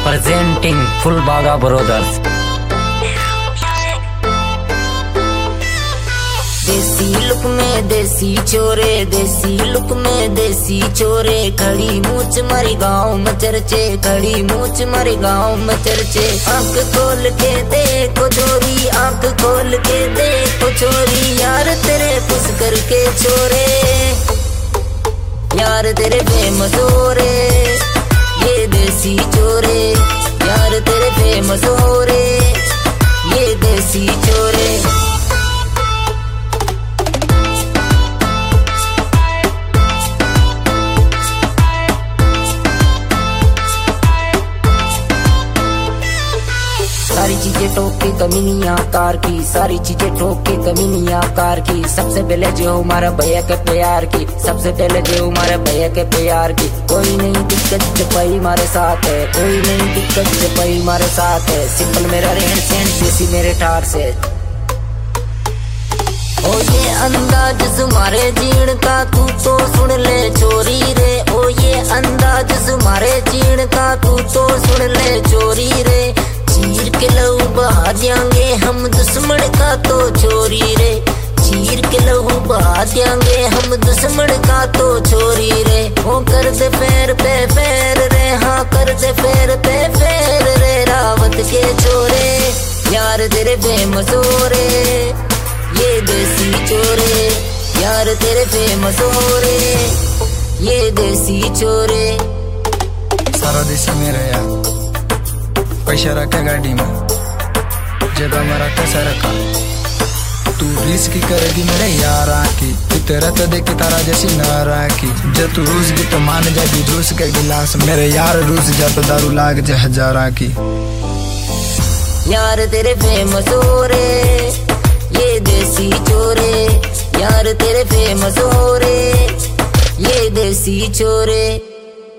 presenting Full Baga Brothers. देसी look में देसी चोरे, देसी लुक में देसी चोरे, खड़ी मूछ मारी गाँव में चर्चे, खड़ी मूछ मारी गाँव में चर्चे। आंख खोल के देखो छोरी, आंख खोल के देखो छोरी, यार तेरे पुस करके छोरे, यार तेरे फेमस हो रे ये देसी चोरे, यार तेरे फेमस हो रे ये देसी चोरे। सारी चीजें ठोक के कमीनी आकार की, सारी चीजें ठोक के कमीनी आकार की। सबसे पहले जो हमारा भैया के प्यार की, सबसे पहले जो हमारे भैया के प्यार की। कोई नहीं दिक्कत जपाई हमारे साथ है, कोई नहीं दिक्कत जपाई हमारे साथ है। सिंपल मेरा रहन सहन जैसी मेरे ठार से। ओ ये अंदाज तुम्हारे जीण का तू तो सुन ले चोरी रे, ओ ये अंदाज तुम्हारे जीण का तू तो सुन ले चोरी रे। चीर के लहू बहा देंगे हम दुश्मन का तो छोरी रे, चीर के लहू बहा देंगे हम दुश्मन का तो छोरी रे। वो कर दे पैर पे पैर रे, हाँ कर दे पैर पे पैर रे, रावत के छोरे, यार तेरे फेमस हो रे ये देसी चोरे, यार तेरे फेमस हो रे ये देसी चोरे। सारा देसी मेरे यार पैसा रखा गाड़ी में, जब हमारा कैसा रखा तू रिस्क करेगी मेरे यार की। तू तेरा तो देख तारा जैसी नारा की, जब तू रूस की तो मान जाएगी रूस के गिलास, मेरे यार रूस जा तो दारू लाग जा हजारा की। यार तेरे फेमस हो रे ये देसी चोरे, यार तेरे फेमस हो रे ये देसी चोरे।